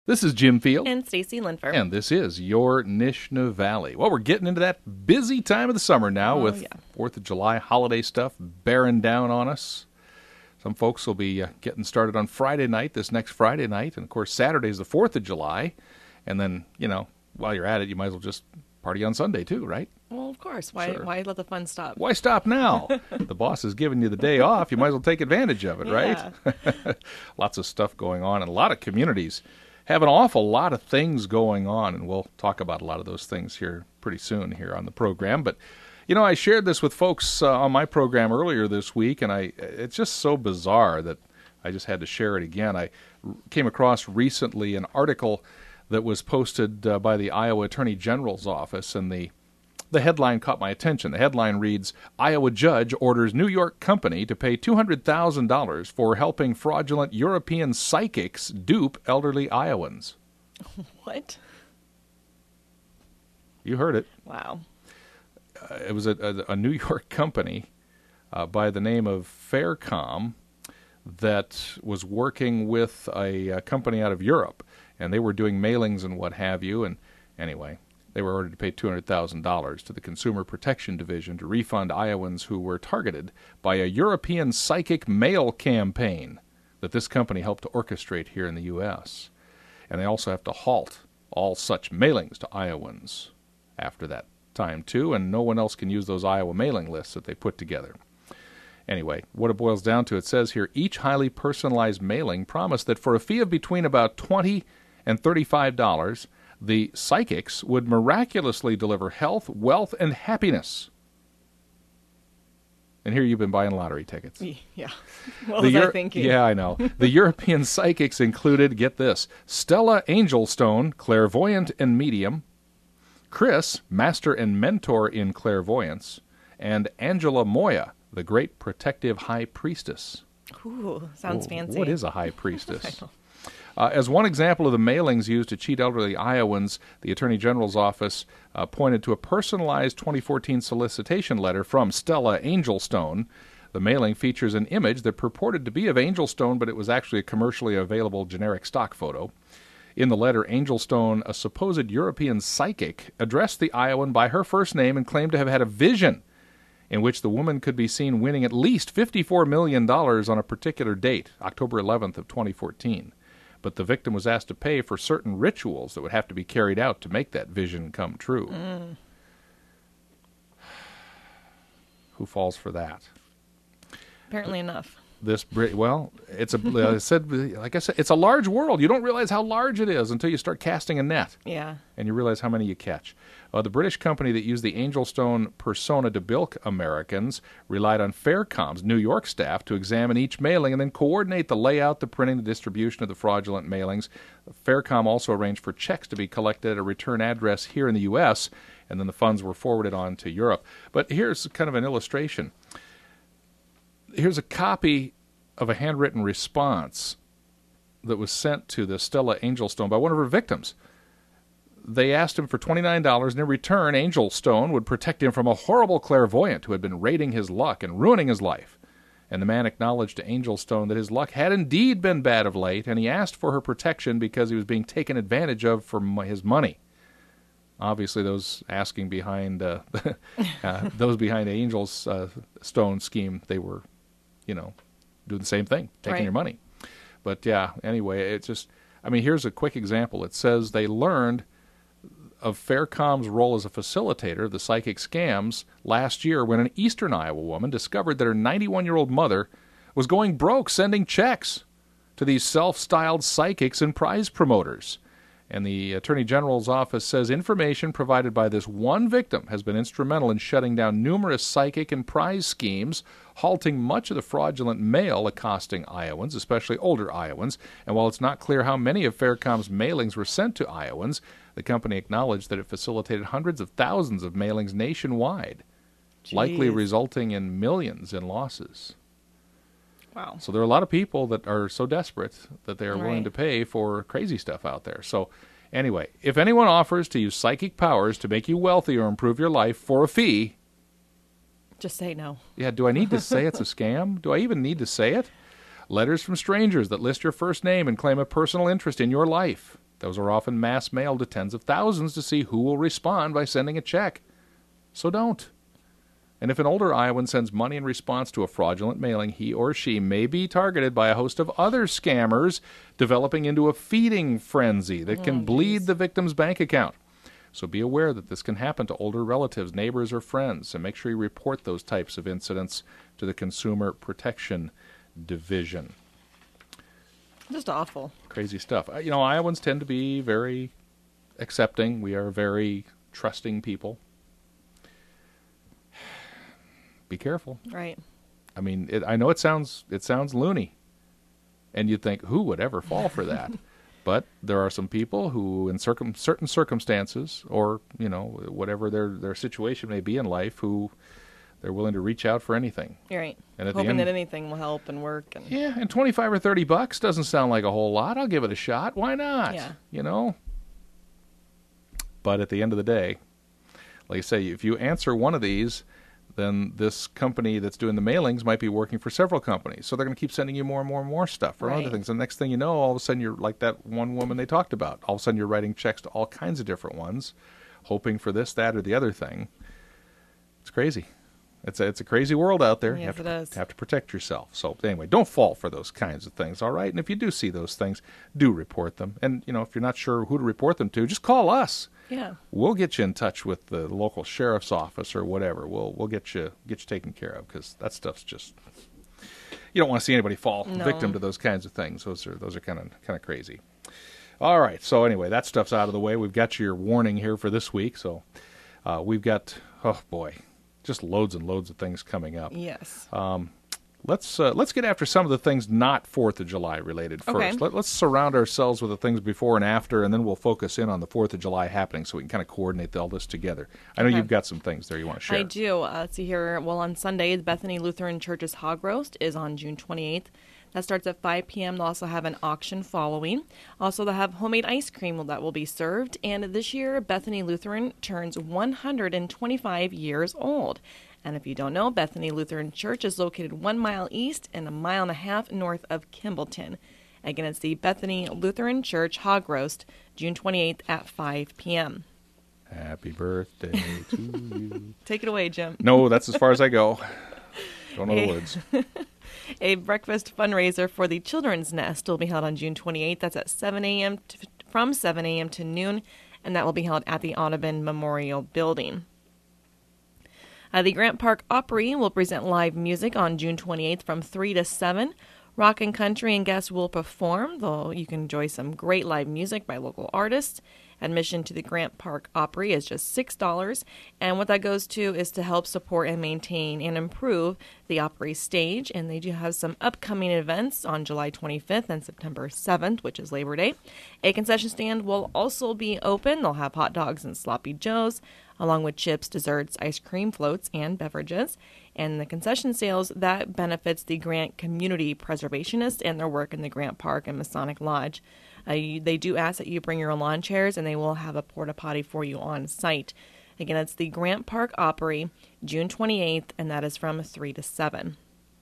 This is Jim Field. And Stacy Linfer. And this is your Nishna Valley. Well, we're getting into that busy time of the summer now with 4th of July holiday stuff bearing down on us. Some folks will be getting started on Friday night, this next Friday night. And, of course, Saturday is the 4th of July. And then, you know, while you're at it, you might as well just party on Sunday too, right? Well, of course. Why let the fun stop? Why stop now? The boss is giving you the day off. You might as well take advantage of it, right? Lots of stuff going on, and a lot of communities have an awful lot of things going on, and we'll talk about a lot of those things here pretty soon here on the program. But, you know, I shared this with folks on my program earlier this week, and it's just so bizarre that I just had to share it again. I came across recently an article that was posted by the Iowa Attorney General's office, and the headline caught my attention. The headline reads, Iowa judge orders New York company to pay $200,000 for helping fraudulent European psychics dupe elderly Iowans. What? You heard it. Wow. It was a New York company by the name of Faircom that was working with a company out of Europe, and they were doing mailings and what have you, and anyway, they were ordered to pay $200,000 to the Consumer Protection Division to refund Iowans who were targeted by a European psychic mail campaign that this company helped to orchestrate here in the U.S. And they also have to halt all such mailings to Iowans after that time, too, and no one else can use those Iowa mailing lists that they put together. Anyway, what it boils down to, it says here, each highly personalized mailing promised that for a fee of between about $20 and $35, the psychics would miraculously deliver health, wealth, and happiness. And here you've been buying lottery tickets. Yeah. What was I thinking? Yeah, I know. The European psychics included, get this, Stella Angelstone, clairvoyant and medium, Chris, master and mentor in clairvoyance, and Angela Moya, the great protective high priestess. Ooh, sounds fancy. What is a high priestess? As one example of the mailings used to cheat elderly Iowans, the Attorney General's office pointed to a personalized 2014 solicitation letter from Stella Angelstone. The mailing features an image that purported to be of Angelstone, but it was actually a commercially available generic stock photo. In the letter, Angelstone, a supposed European psychic, addressed the Iowan by her first name and claimed to have had a vision in which the woman could be seen winning at least $54 million on a particular date, October 11th of 2014. But the victim was asked to pay for certain rituals that would have to be carried out to make that vision come true. Who falls for that? Apparently enough. Well, it's like I said, it's a large world. You don't realize how large it is until you start casting a net. Yeah. And you realize how many you catch. The British company that used the Angelstone persona to bilk Americans relied on Faircom's New York staff to examine each mailing and then coordinate the layout, the printing, the distribution of the fraudulent mailings. Faircom also arranged for checks to be collected at a return address here in the U.S., and then the funds were forwarded on to Europe. But here's kind of an illustration. Here's a copy of a handwritten response that was sent to the Stella Angelstone by one of her victims. They asked him for $29, and in return, Angelstone would protect him from a horrible clairvoyant who had been raiding his luck and ruining his life. And the man acknowledged to Angelstone that his luck had indeed been bad of late, and he asked for her protection because he was being taken advantage of for his money. Obviously, those asking behind those behind the Angelstone scheme, they were, doing the same thing, taking your money. But yeah, anyway, it's just, here's a quick example. It says they learned of Faircom's role as a facilitator of the psychic scams last year when an eastern Iowa woman discovered that her 91-year-old mother was going broke sending checks to these self-styled psychics and prize promoters. And the Attorney General's office says information provided by this one victim has been instrumental in shutting down numerous psychic and prize schemes, halting much of the fraudulent mail accosting Iowans, especially older Iowans. And while it's not clear how many of Faircom's mailings were sent to Iowans, the company acknowledged that it facilitated hundreds of thousands of mailings nationwide, likely resulting in millions in losses. Wow. So there are a lot of people that are so desperate that they are willing to pay for crazy stuff out there. So anyway, if anyone offers to use psychic powers to make you wealthy or improve your life for a fee, just say no. Yeah, do I need to say it's a scam? Do I even need to say it? Letters from strangers that list your first name and claim a personal interest in your life. Those are often mass mailed to tens of thousands to see who will respond by sending a check. So don't. And if an older Iowan sends money in response to a fraudulent mailing, he or she may be targeted by a host of other scammers, developing into a feeding frenzy that can bleed the victim's bank account. So be aware that this can happen to older relatives, neighbors, or friends, and make sure you report those types of incidents to the Consumer Protection Division. Just awful. Crazy stuff. Iowans tend to be very accepting. We are very trusting people. Be careful. Right. I mean, I know it sounds loony, and you'd think, who would ever fall for that? But there are some people who, in certain circumstances, or whatever their situation may be in life, who they're willing to reach out for anything. You're right. And at hoping the end, that anything will help and work. And yeah, and $25 or $30 doesn't sound like a whole lot. I'll give it a shot. Why not? Yeah. But at the end of the day, like I say, if you answer one of these, then this company that's doing the mailings might be working for several companies. So they're going to keep sending you more and more and more stuff or other things. And the next thing you know, all of a sudden you're like that one woman they talked about. All of a sudden you're writing checks to all kinds of different ones, hoping for this, that, or the other thing. It's crazy. It's a crazy world out there. Yes, you have to protect yourself. So anyway, don't fall for those kinds of things, all right? And if you do see those things, do report them. And, if you're not sure who to report them to, just call us. Yeah. We'll get you in touch with the local sheriff's office or whatever. We'll get you taken care of, because that stuff's just, you don't want to see anybody fall victim to those kinds of things. Those are kind of crazy. All right. So anyway, that stuff's out of the way. We've got your warning here for this week. So we've got, oh boy, just loads and loads of things coming up. Yes. Let's get after some of the things not 4th of July related first. Okay. Let's surround ourselves with the things before and after, and then we'll focus in on the 4th of July happening so we can kind of coordinate all this together. I know you've got some things there you want to share. I do. Let's see here. Well, on Sunday, the Bethany Lutheran Church's Hog Roast is on June 28th. That starts at 5 p.m. They'll also have an auction following. Also, they'll have homemade ice cream that will be served. And this year, Bethany Lutheran turns 125 years old. And if you don't know, Bethany Lutheran Church is located 1 mile east and 1.5 miles north of Kimballton. Again, it's the Bethany Lutheran Church Hog Roast, June 28th at 5 p.m. Happy birthday to you. Take it away, Jim. No, that's as far as I go. Don't know the words. A breakfast fundraiser for the Children's Nest will be held on June 28th. That's at from 7 a.m. to noon, and that will be held at the Audubon Memorial Building. The Grant Park Opry will present live music on June 28th from 3 to 7. Rock and country and guests will perform, though you can enjoy some great live music by local artists. Admission to the Grant Park Opry is just $6, and what that goes to is to help support and maintain and improve the Opry stage, and they do have some upcoming events on July 25th and September 7th, which is Labor Day. A concession stand will also be open. They'll have hot dogs and sloppy joes, along with chips, desserts, ice cream, floats, and beverages. And the concession sales, that benefits the Grant Community Preservationists and their work in the Grant Park and Masonic Lodge. They do ask that you bring your own lawn chairs, and they will have a porta potty for you on site. Again, it's the Grant Park Opry, June 28th, and that is from 3 to 7.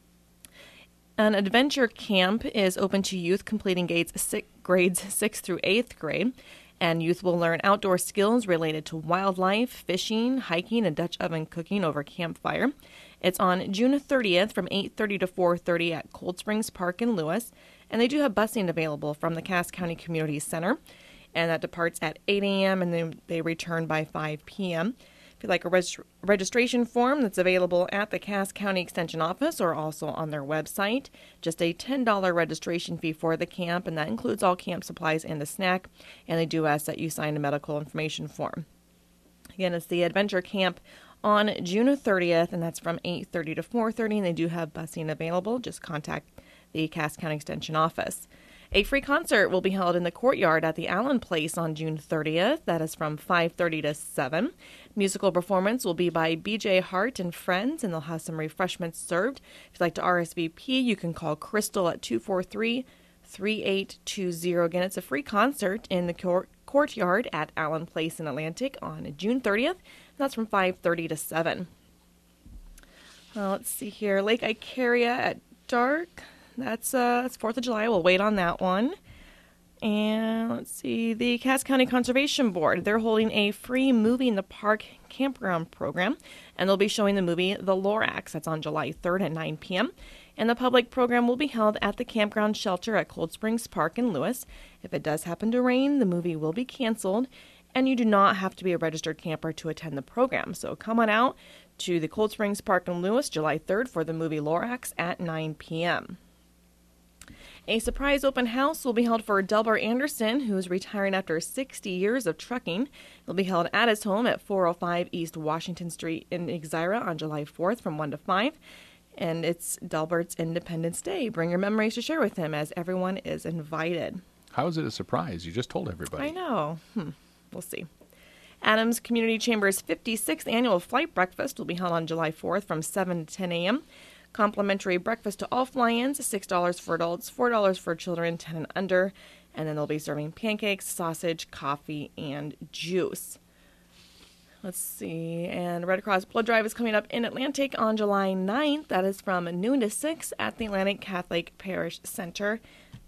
An adventure camp is open to youth completing grades 6 through 8th grade, and youth will learn outdoor skills related to wildlife, fishing, hiking, and Dutch oven cooking over campfire. It's on June 30th from 8:30 to 4:30 at Cold Springs Park in Lewis, and they do have busing available from the Cass County Community Center, and that departs at 8 a.m. and then they return by 5 p.m. If you'd like a registration form, that's available at the Cass County Extension Office or also on their website. Just a $10 registration fee for the camp, and that includes all camp supplies and a snack, and they do ask that you sign a medical information form. Again, it's the Adventure Camp on June 30th, and that's from 8:30 to 4:30, and they do have busing available. Just contact the Cass County Extension Office. A free concert will be held in the courtyard at the Allen Place on June 30th. That is from 5:30 to 7. Musical performance will be by B.J. Hart and Friends, and they'll have some refreshments served. If you'd like to RSVP, you can call Crystal at 243-3820. Again, it's a free concert in the courtyard at Allen Place in Atlantic on June 30th. That's from 5:30 to 7. Let's see here. Lake Icaria at dark. That's 4th of July. We'll wait on that one. And let's see, the Cass County Conservation Board, they're holding a free movie in the park campground program, and they'll be showing the movie The Lorax. That's on July 3rd at 9 p.m. And the public program will be held at the campground shelter at Cold Springs Park in Lewis. If it does happen to rain, the movie will be canceled, and you do not have to be a registered camper to attend the program. So come on out to the Cold Springs Park in Lewis, July 3rd for the movie Lorax at 9 p.m. A surprise open house will be held for Delbert Anderson, who is retiring after 60 years of trucking. It'll be held at his home at 405 East Washington Street in Exira on July 4th from 1 to 5. And it's Delbert's Independence Day. Bring your memories to share with him, as everyone is invited. How is it a surprise? You just told everybody. I know. We'll see. Adams Community Chamber's 56th annual flight breakfast will be held on July 4th from 7 to 10 a.m. Complimentary breakfast to all fly-ins, $6 for adults, $4 for children 10 and under, and then they'll be serving pancakes, sausage, coffee, and juice. Let's see, and Red Cross Blood Drive is coming up in Atlantic on July 9th. That is from noon to 6 at the Atlantic Catholic Parish Center,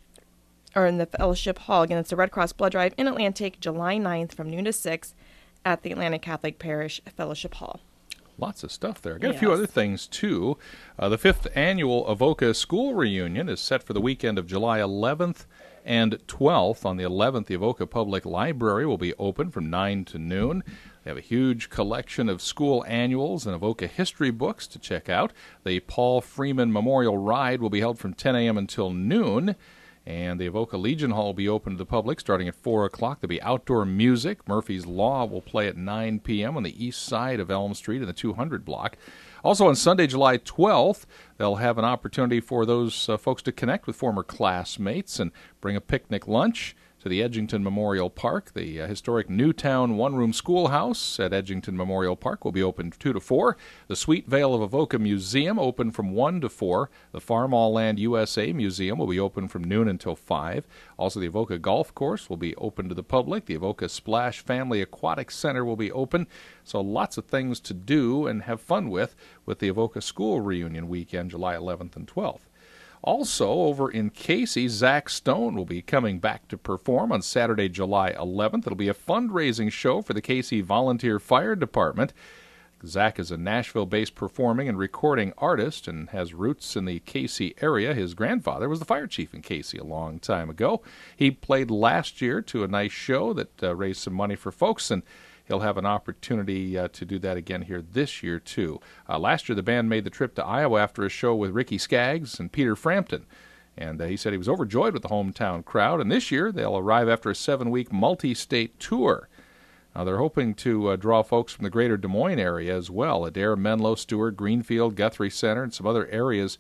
or in the Fellowship Hall. Again, it's the Red Cross Blood Drive in Atlantic, July 9th from noon to 6 at the Atlantic Catholic Parish Fellowship Hall. Lots of stuff there. Got a few other things, too. The 5th annual Avoca School Reunion is set for the weekend of July 11th and 12th. On the 11th, the Avoca Public Library will be open from 9 to noon. They have a huge collection of school annuals and Avoca history books to check out. The Paul Freeman Memorial Ride will be held from 10 a.m. until noon. And the Avoca Legion Hall will be open to the public starting at 4 o'clock. There'll be outdoor music. Murphy's Law will play at 9 p.m. on the east side of Elm Street in the 200 block. Also on Sunday, July 12th, they'll have an opportunity for those folks to connect with former classmates and bring a picnic lunch to the Edgington Memorial Park. The historic Newtown one-room schoolhouse at Edgington Memorial Park will be open 2 to 4. The Sweet Vale of Avoca Museum open from 1 to 4. The Farm All Land USA Museum will be open from noon until 5. Also, the Avoca Golf Course will be open to the public. The Avoca Splash Family Aquatic Center will be open. So lots of things to do and have fun with the Avoca School Reunion weekend, July 11th and 12th. Also, over in Casey, Zach Stone will be coming back to perform on Saturday, July 11th. It'll be a fundraising show for the Casey Volunteer Fire Department. Zach is a Nashville-based performing and recording artist and has roots in the Casey area. His grandfather was the fire chief in Casey a long time ago. He played last year to a nice show that raised some money for folks, and he'll have an opportunity to do that again here this year, too. Last year, the band made the trip to Iowa after a show with Ricky Skaggs and Peter Frampton. And he said he was overjoyed with the hometown crowd. And this year, they'll arrive after a 7-week multi-state tour. Now, they're hoping to draw folks from the greater Des Moines area as well. Adair, Menlo, Stewart, Greenfield, Guthrie Center, and some other areas.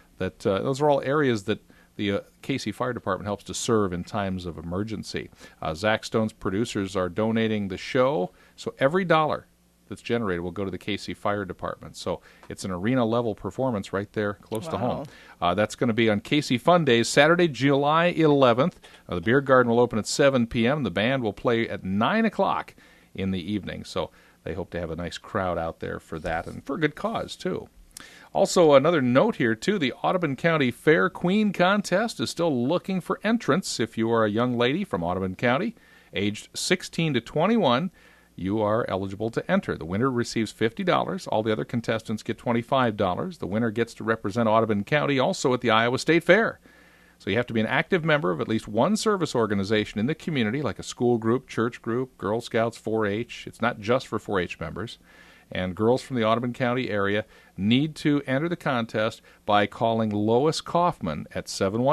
Those are all areas that the Casey Fire Department helps to serve in times of emergency. Zach Stone's producers are donating the show, so every dollar that's generated will go to the Casey Fire Department. So it's an arena-level performance right there close to home. That's going to be on Casey Fun Days, Saturday, July 11th. The beer garden will open at 7 p.m. The band will play at 9 o'clock in the evening. So they hope to have a nice crowd out there for that and for a good cause, too. Also, another note here, too, the Audubon County Fair Queen Contest is still looking for entrants. If you are a young lady from Audubon County, aged 16 to 21, you are eligible to enter. The winner receives $50. All the other contestants get $25. The winner gets to represent Audubon County also at the Iowa State Fair. So you have to be an active member of at least one service organization in the community, like a school group, church group, Girl Scouts, 4-H. It's not just for 4-H members. And girls from the Audubon County area need to enter the contest by calling Lois Kaufman at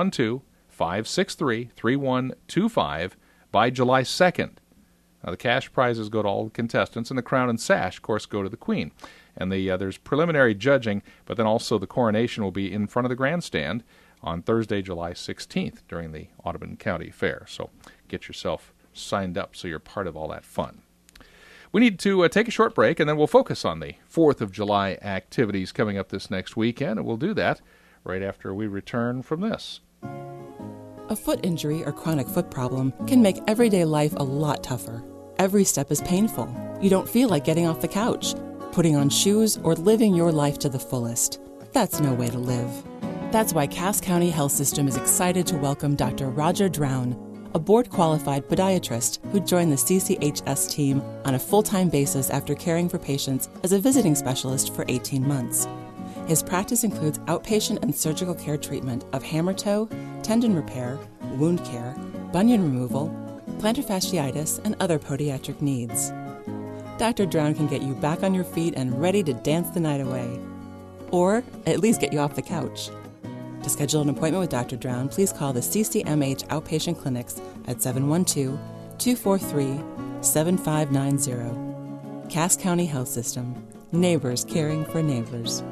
712-563-3125 by July 2nd. Now, the cash prizes go to all the contestants, and the crown and sash, of course, go to the Queen. And there's preliminary judging, but then also the coronation will be in front of the grandstand on Thursday, July 16th during the Audubon County Fair. So get yourself signed up so you're part of all that fun. We need to take a short break, and then we'll focus on the 4th of July activities coming up this next weekend, and we'll do that right after we return from this. A foot injury or chronic foot problem can make everyday life a lot tougher. Every step is painful. You don't feel like getting off the couch, putting on shoes, or living your life to the fullest. That's no way to live. That's why Cass County Health System is excited to welcome Dr. Roger Drown, a board-qualified podiatrist who joined the CCHS team on a full-time basis after caring for patients as a visiting specialist for 18 months. His practice includes outpatient and surgical care treatment of hammer toe, tendon repair, wound care, bunion removal, plantar fasciitis, and other podiatric needs. Dr. Drown can get you back on your feet and ready to dance the night away. Or at least get you off the couch. To schedule an appointment with Dr. Drown, please call the CCMH Outpatient Clinics at 712-243-7590. Cass County Health System. Neighbors caring for neighbors.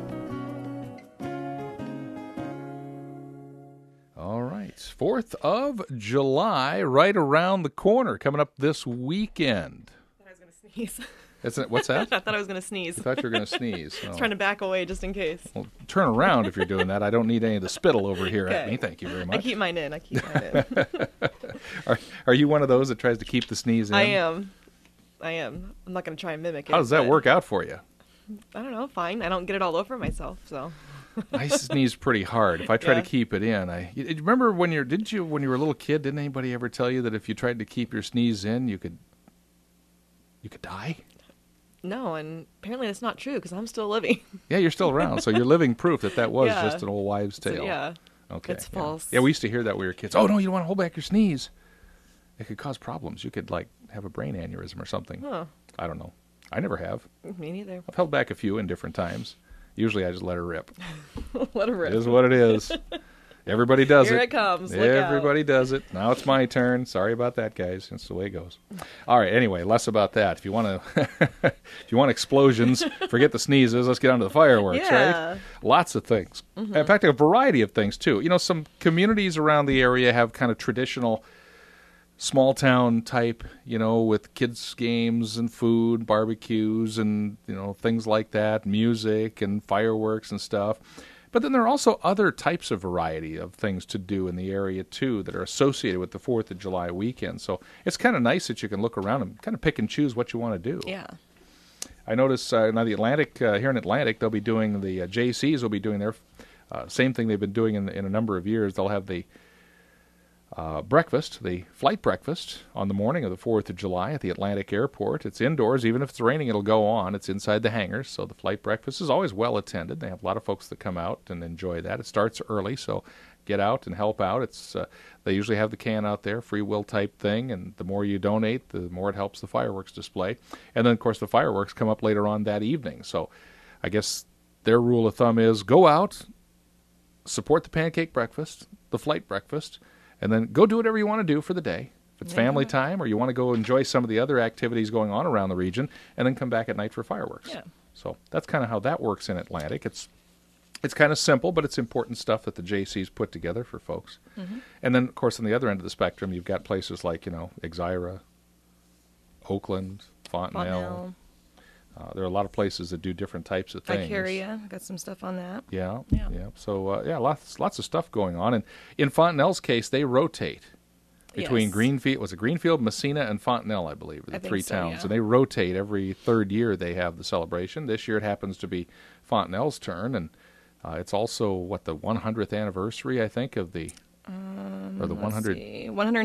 All right. 4th of July, right around the corner, coming up this weekend. I thought I was going to sneeze. What's that? I thought I was going to sneeze. I thought you were going to sneeze. I was trying to back away just in case. Well, turn around if you're doing that. I don't need any of the spittle over here at Okay. me. Thank you very much. I keep mine in. Are you one of those that tries to keep the sneeze in? I am. I'm not going to try and mimic it. How does that but work out for you? I don't know. Fine. I don't get it all over myself, so. I sneeze pretty hard. If I try Yeah. to keep it in, you remember when you were a little kid? Didn't anybody ever tell you that if you tried to keep your sneeze in, you could die? No, and apparently that's not true because I'm still living. Yeah, you're still around, so you're living proof that was Yeah. just an old wives' So, tale. yeah. Okay. It's yeah. false. Yeah, we used to hear that when we were kids. Oh no, you don't want to hold back your sneeze. It could cause problems. You could have a brain aneurysm or something. Huh. I don't know. I never have. Me neither. I've held back a few in different times. Usually I just let her rip. Let it rip. It is what it is. Everybody does Here it. it comes. Look Everybody does it. Now it's my turn. Sorry about that, guys. That's the way it goes. All right. Anyway, less about that. If you want explosions, forget the sneezes. Let's get on to the fireworks, Yeah. right? Lots of things. In fact, a variety of things too. Some communities around the area have kind of traditional small town type, with kids games and food, barbecues and, things like that, music and fireworks and stuff. But then there are also other types of variety of things to do in the area too that are associated with the 4th of July weekend. So it's kind of nice that you can look around and kind of pick and choose what you want to do. Yeah. I notice now the Atlantic, here in Atlantic, they'll be doing the JCs will be doing their same thing they've been doing in a number of years. They'll have the breakfast, the flight breakfast, on the morning of the 4th of July at the Atlantic Airport. It's indoors. Even if it's raining, it'll go on. It's inside the hangars, so the flight breakfast is always well attended. They have a lot of folks that come out and enjoy that. It starts early, so get out and help out. They usually have the can out there, free will type thing, and the more you donate, the more it helps the fireworks display. And then, of course, the fireworks come up later on that evening. So I guess their rule of thumb is go out, support the pancake breakfast, the flight breakfast, and then go do whatever you want to do for the day. If it's family time or you want to go enjoy some of the other activities going on around the region, and then come back at night for fireworks. Yeah. So that's kind of how that works in Atlantic. It's kind of simple, but it's important stuff that the JCs put together for folks. Mm-hmm. And then, of course, on the other end of the spectrum, you've got places like, Exira, Oakland, Fontenelle. There are a lot of places that do different types of things. Vicaria, got some stuff on that. Yeah. Yeah. So, lots of stuff going on. And in Fontenelle's case, they rotate between Yes. Greenfield, Messina, and Fontenelle, I believe, are the I think three so, towns. yeah. And they rotate every third year they have the celebration. This year it happens to be Fontenelle's turn, and it's also, the 100th anniversary, I think, of the... or the 160.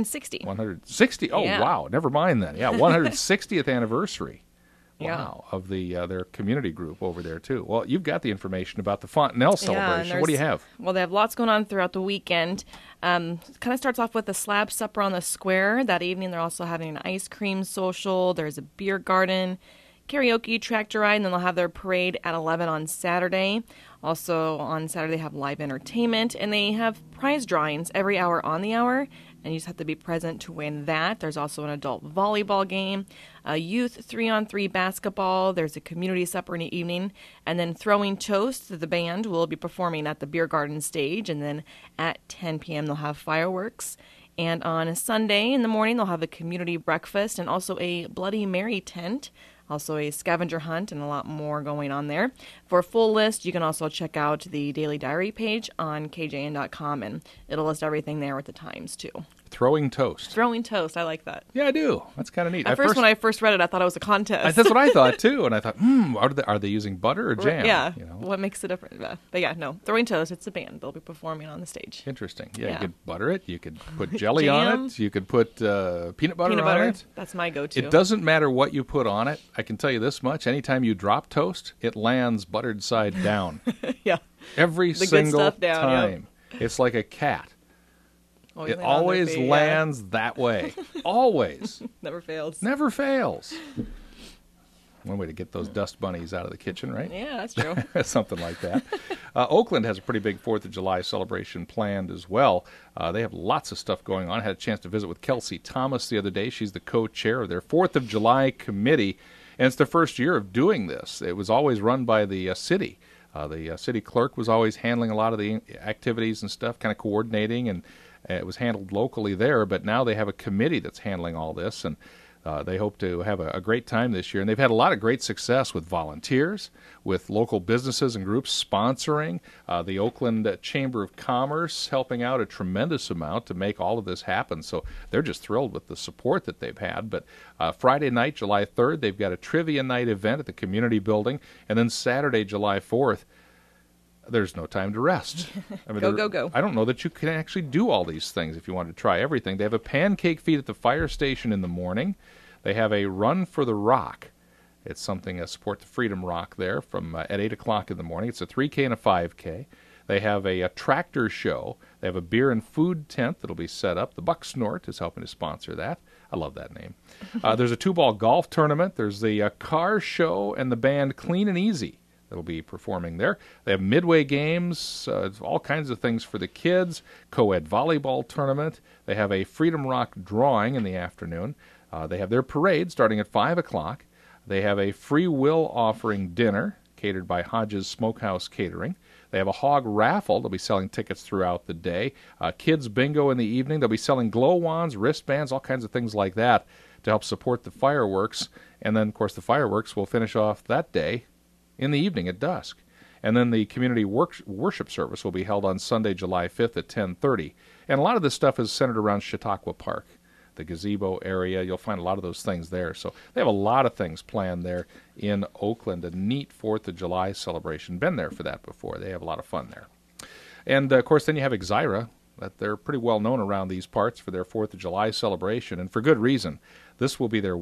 160. Oh, Yeah. wow. Never mind then. Yeah, 160th anniversary. Yeah. Wow, of their community group over there, too. Well, you've got the information about the Fontenelle and celebration. What do you have? Well, they have lots going on throughout the weekend. Kind of starts off with a slab supper on the square. That evening, they're also having an ice cream social. There's a beer garden, karaoke, tractor ride, and then they'll have their parade at 11 on Saturday. Also, on Saturday, they have live entertainment, and they have prize drawings every hour on the hour, and you just have to be present to win that. There's also an adult volleyball game, a youth 3-on-3 basketball. There's a community supper in the evening, and then throwing toast. The band will be performing at the beer garden stage, and then at 10 p.m. they'll have fireworks. And on a Sunday in the morning, they'll have a community breakfast and also a Bloody Mary tent. Also a scavenger hunt and a lot more going on there. For a full list, you can also check out the Daily Diary page on KJN.com, and it'll list everything there with the times, too. Throwing toast. Throwing toast. I like that. Yeah, I do. That's kind of neat. At first, when I first read it, I thought it was a contest. That's what I thought, too. And I thought, are they using butter or jam? Yeah. You know? What makes it different? But yeah, no. Throwing toast, it's a band. They'll be performing on the stage. Interesting. Yeah, Yeah. you could butter it. You could put jelly on it. You could put peanut butter on it. That's my go-to. It doesn't matter what you put on it. I can tell you this much. Anytime you drop toast, it lands buttered side down. Yeah. Every The good single stuff down, time. It's like a cat. It Always land on their always feet, lands that way. Always. Yeah. Never fails. Never fails. One way to get those dust bunnies out of the kitchen, right? Yeah, that's true. Something like that. Oakland has a pretty big 4th of July celebration planned as well. They have lots of stuff going on. I had a chance to visit with Kelsey Thomas the other day. She's the co-chair of their 4th of July committee, and it's their first year of doing this. It was always run by the city. The city clerk was always handling a lot of the activities and stuff, kind of coordinating, and it was handled locally there, but now they have a committee that's handling all this, and they hope to have a great time this year. And they've had a lot of great success with volunteers, with local businesses and groups sponsoring, the Oakland Chamber of Commerce helping out a tremendous amount to make all of this happen. So they're just thrilled with the support that they've had. But Friday night, July 3rd, they've got a trivia night event at the community building, and then Saturday, July 4th, there's no time to rest. I mean, go. I don't know that you can actually do all these things if you want to try everything. They have a pancake feed at the fire station in the morning. They have a run for the rock. It's something to support the Freedom Rock there from at 8 o'clock in the morning. It's a 3K and a 5K. They have a tractor show. They have a beer and food tent that'll be set up. The Buck Snort is helping to sponsor that. I love that name. There's a 2-ball golf tournament. There's the car show and the band Clean and Easy that'll be performing there. They have midway games, all kinds of things for the kids, co-ed volleyball tournament. They have a Freedom Rock drawing in the afternoon. They have their parade starting at 5 o'clock. They have a free will offering dinner catered by Hodges Smokehouse Catering. They have a hog raffle. They'll be selling tickets throughout the day. Kids bingo in the evening. They'll be selling glow wands, wristbands, all kinds of things like that to help support the fireworks. And then, of course, the fireworks will finish off that day in the evening at dusk. And then the community worship service will be held on Sunday, July 5th at 10:30. And a lot of this stuff is centered around Chautauqua Park, the gazebo area. You'll find a lot of those things there. So they have a lot of things planned there in Oakland, a neat 4th of July celebration. Been there for that before. They have a lot of fun there. And, of course, then you have Exira. That they're pretty well known around these parts for their 4th of July celebration, and for good reason. This will be their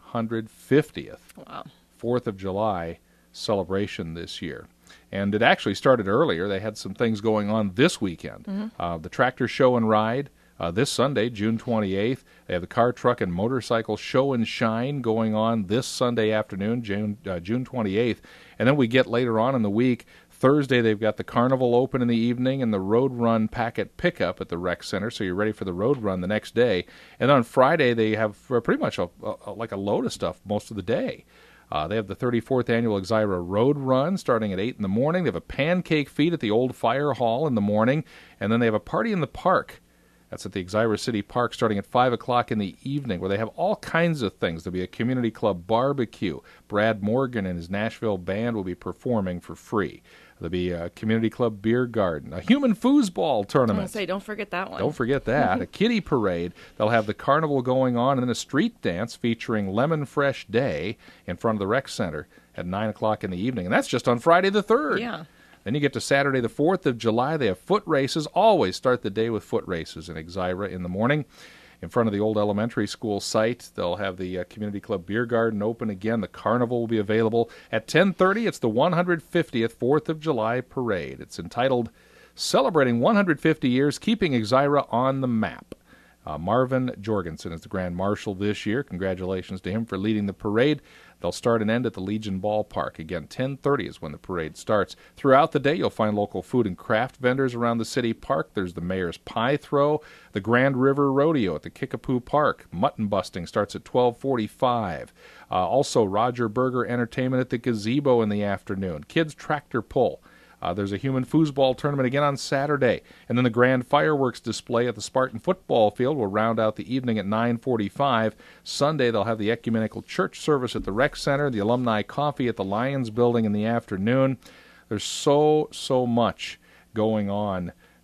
150th 4th of July celebration this year. And it actually started earlier. They had some things going on this weekend. The tractor show and ride this Sunday, June 28th. They have the car, truck, and motorcycle show and shine going on this Sunday afternoon, June 28th. And then we get later on in the week, Thursday, they've got the carnival open in the evening and the road run packet pickup at the rec center, so you're ready for the road run the next day. And on Friday, they have pretty much like a load of stuff most of the day. They have the 34th annual Exira Road Run starting at 8 in the morning. They have a pancake feed at the Old Fire Hall in the morning. And then they have a party in the park. That's at the Exira City Park starting at 5 o'clock in the evening, where they have all kinds of things. There'll be a community club barbecue. Brad Morgan and his Nashville band will be performing for free. There'll be a community club beer garden, a human foosball tournament. Don't forget that one. Don't forget that. A kiddie parade. They'll have the carnival going on, and then a street dance featuring Lemon Fresh Day in front of the rec center at 9 o'clock in the evening. And that's just on Friday the 3rd. Yeah. Then you get to Saturday the 4th of July. They have foot races. Always start the day with foot races in Exira in the morning. In front of the old elementary school site, they'll have the community club beer garden open again. The carnival will be available at 10:30. It's the 150th 4th of July parade. It's entitled Celebrating 150 Years, Keeping Exira on the Map. Marvin Jorgensen is the Grand Marshal this year. Congratulations to him for leading the parade. They'll start and end at the Legion Ballpark. Again, 10:30 is when the parade starts. Throughout the day, you'll find local food and craft vendors around the city park. There's the Mayor's Pie Throw, the Grand River Rodeo at the Kickapoo Park. Mutton busting starts at 12:45. Also, Roger Burger Entertainment at the Gazebo in the afternoon. Kids Tractor Pull. There's a human foosball tournament again on Saturday. And then the grand fireworks display at the Spartan football field will round out the evening at 9:45. Sunday, they'll have the ecumenical church service at the rec center, the alumni coffee at the Lions building in the afternoon. There's so much going on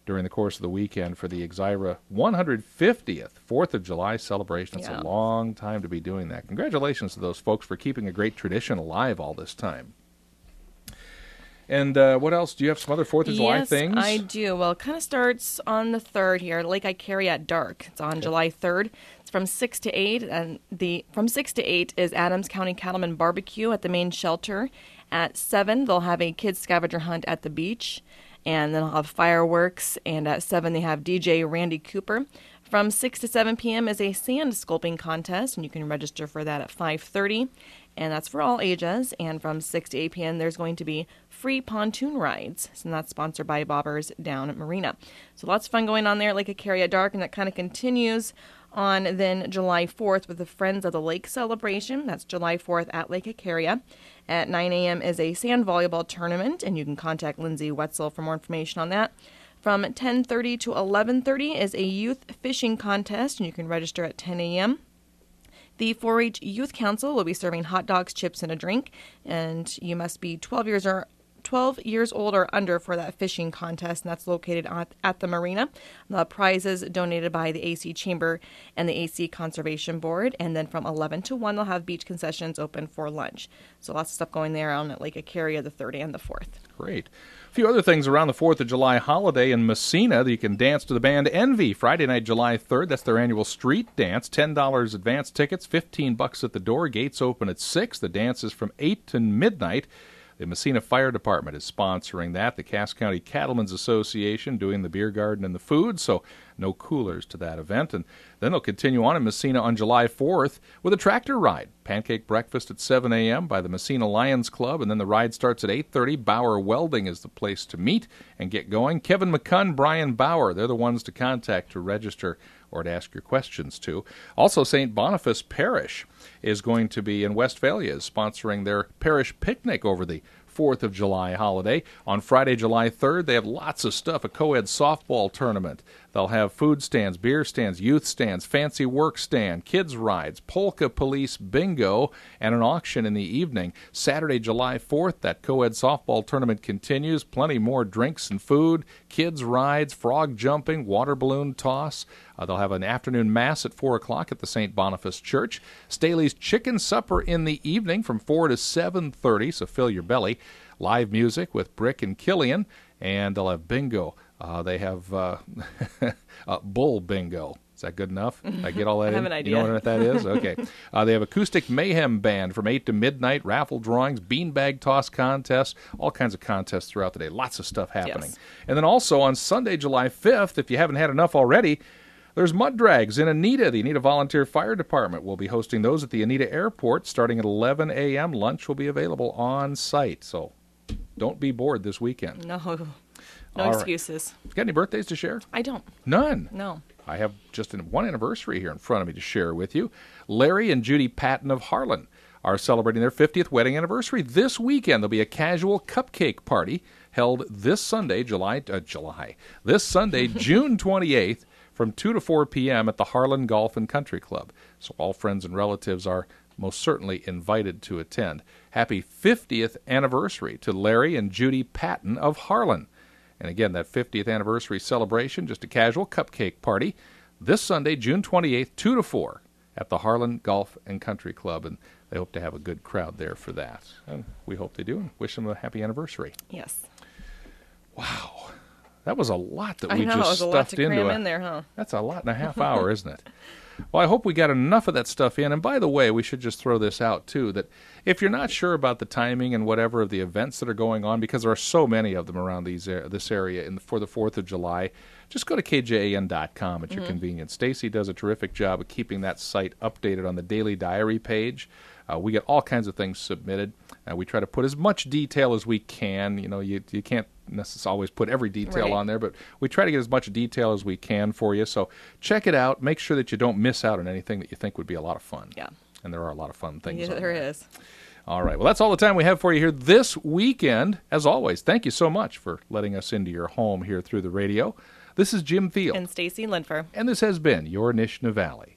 during the course of the weekend for the Exira 150th 4th of July celebration. It's a long time to be doing that. Congratulations to those folks for keeping a great tradition alive all this time. And what else? Do you have some other 4th of July things? Yes, I do. Well, it kind of starts on the 3rd here. Lake Icaria at dark. It's on July 3rd. It's from 6 to 8. And from 6 to 8 is Adams County Cattlemen Barbecue at the main shelter. At 7, they'll have a kids scavenger hunt at the beach. And then they'll have fireworks. And at 7, they have DJ Randy Cooper. From 6 to 7 p.m. is a sand sculpting contest, and you can register for that at 5:30. And that's for all ages. And from 6 to 8 p.m., there's going to be free pontoon rides. And that's sponsored by Bobbers Down Marina. So lots of fun going on there at Lake Icaria at dark. And that kind of continues on then July 4th with the Friends of the Lake celebration. That's July 4th at Lake Icaria. At 9 a.m. is a sand volleyball tournament. And you can contact Lindsay Wetzel for more information on that. From 10:30 to 11:30 is a youth fishing contest. And you can register at 10 a.m. The 4-H Youth Council will be serving hot dogs, chips, and a drink, and you must be 12 years old or under for that fishing contest, and that's located at the marina. The prizes donated by the AC Chamber and the AC Conservation Board, and then from 11 to 1, they'll have beach concessions open for lunch. So lots of stuff going there on Lake Icaria the 3rd and the 4th. Great. A few other things around the 4th of July holiday in Messina that you can dance to the band Envy. Friday night, July 3rd. That's their annual street dance. $10 advance tickets, $15 at the door. Gates open at 6. The dance is from 8 to midnight. The Messina Fire Department is sponsoring that. The Cass County Cattlemen's Association doing the beer garden and the food, so no coolers to that event. And then they'll continue on in Messina on July 4th with a tractor ride. Pancake breakfast at 7 a.m. by the Messina Lions Club, and then the ride starts at 8:30. Bauer Welding is the place to meet and get going. Kevin McCunn, Brian Bauer, they're the ones to contact to register or to ask your questions to. Also, St. Boniface Parish is going to be in Westphalia, is sponsoring their parish picnic over the 4th of July holiday. On Friday, July 3rd, they have lots of stuff, a co-ed softball tournament. They'll have food stands, beer stands, youth stands, fancy work stand, kids rides, polka police bingo, and an auction in the evening. Saturday, July 4th, that co-ed softball tournament continues. Plenty more drinks and food, kids rides, frog jumping, water balloon toss. They'll have an afternoon mass at 4 o'clock at the St. Boniface Church. Staley's Chicken Supper in the evening from 4 to 7:30, so fill your belly. Live music with Brick and Killian, and they'll have bingo. They have bull bingo. Is that good enough? I get all that I in? have an idea. You know what that is? Okay. They have Acoustic Mayhem Band from 8 to midnight, raffle drawings, beanbag toss contests, all kinds of contests throughout the day. Lots of stuff happening. Yes. And then also on Sunday, July 5th, if you haven't had enough already, there's mud drags in Anita. The Anita Volunteer Fire Department will be hosting those at the Anita Airport starting at 11 a.m. Lunch will be available on site. So don't be bored this weekend. No All excuses. Right. Got any birthdays to share? I don't. None. No. I have just one anniversary here in front of me to share with you. Larry and Judy Patton of Harlan are celebrating their 50th wedding anniversary this weekend. There'll be a casual cupcake party held this Sunday, June 28th, from 2 to 4 p.m. at the Harlan Golf and Country Club. So all friends and relatives are most certainly invited to attend. Happy 50th anniversary to Larry and Judy Patton of Harlan. And again, that 50th anniversary celebration, just a casual cupcake party, this Sunday, June 28th, 2 to 4, at the Harlan Golf and Country Club. And they hope to have a good crowd there for that. And we hope they do, and wish them a happy anniversary. Yes. Wow. That was a lot that I we know, just it was a lot stuffed to cram into in there, huh? That's a lot and a half hour, isn't it? Well, I hope we got enough of that stuff in. And by the way, we should just throw this out, too, that if you're not sure about the timing and whatever of the events that are going on, because there are so many of them around this area for the 4th of July, just go to kjan.com at your convenience. Stacy does a terrific job of keeping that site updated on the Daily Diary page. We get all kinds of things submitted. We try to put as much detail as we can. You know, you can't necessarily always put every detail on there, but we try to get as much detail as we can for you. So check it out. Make sure that you don't miss out on anything that you think would be a lot of fun. Yeah. And there are a lot of fun things Yeah, on there is. All right. Well, that's all the time we have for you here this weekend. As always, thank you so much for letting us into your home here through the radio. This is Jim Field. And Stacy Linfer. And this has been your Nishna Valley.